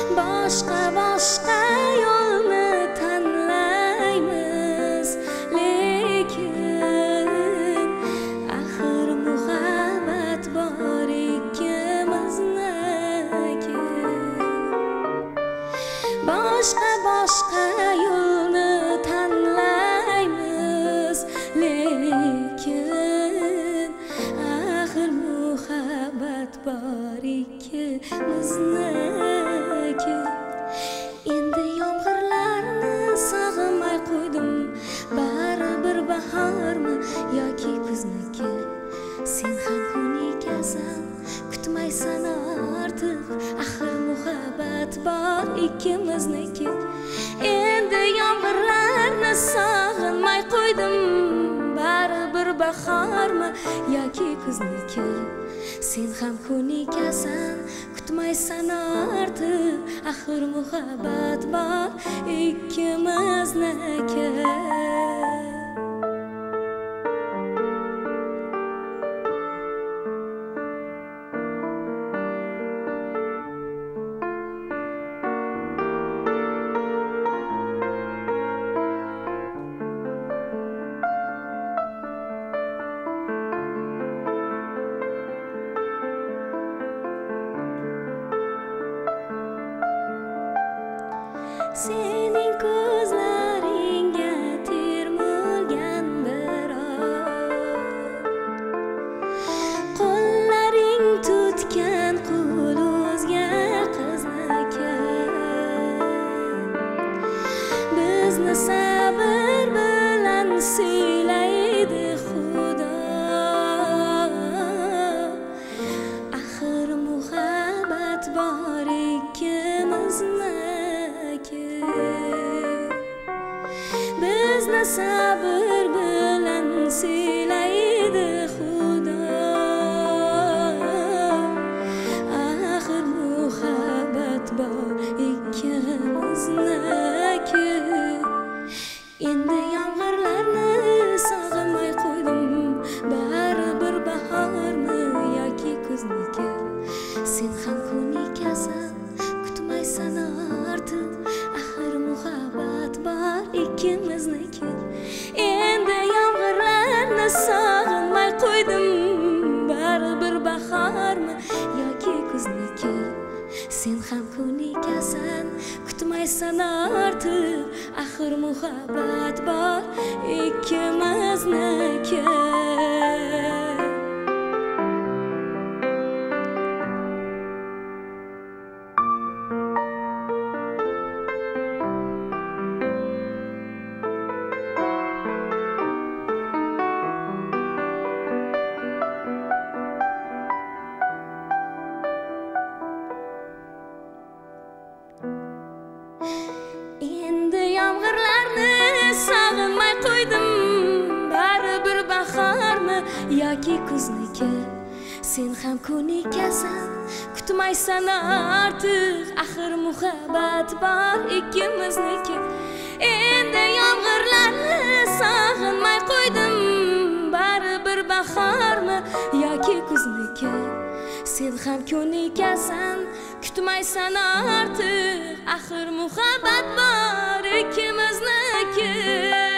boshqa yo'lni tanlaymiz, lekin axir muhabbat bor ikkimizniki. Boshqa yo'lni tanlaymiz, lekin axir muhabbat bor ikkimizniki. Endi yomg'irlarni sog'inmay qo'ydim, baribir bahormi yoki kuzniki. Sen ham ko'nikasan, kutmaysan ortiq, axir muhabbat bor ikkimizniki. Endi yomg'irlarni sog'inmay qo'ydim, baribir bahormi yoki kuzniki. Sen ham ko'nikasan, kutmaysan ortiq, axir muhabbat bor ikkimizniki. Sening ko'zlaringga termulgan biroq, qo'llaring tutgan qo'l o'zga qizniki. Bizni sabr bilan siylaydi Xudo, axir muhabbat bor ikkimizniki. Bizni sabr bilan siylaydi Xudo, axir muhabbat bor ikkimizniki. Endi yomg'irlarni sog'inmay qo'ydim, baribir bahormi yoki kuzniki. Sen ham ko'nikasan, kutmaysan ortiq, axir muhabbat bor ikkimizniki. Endi yomg'irlarni sog'inmay qo'ydim, baribir bahormi yoki kuzniki. Sen ham ko'nikasan, kutmaysan ortiq, axir muhabbat bor ikkimizniki. Endi yomg'irlarni sog'inmay qo'ydim, baribir bahormi yoki kuzniki. Sen ham ko'nikasan, kutmaysan ortiq, axir muhabbat bor ikkimizniki. Endi yomg'irlarni sog'inmay qo'ydim, baribir bahormi yoki kuzniki. Sen ham ko'nikasan, kutmaysan ortiq, axir muhabbat bor ikkimizniki.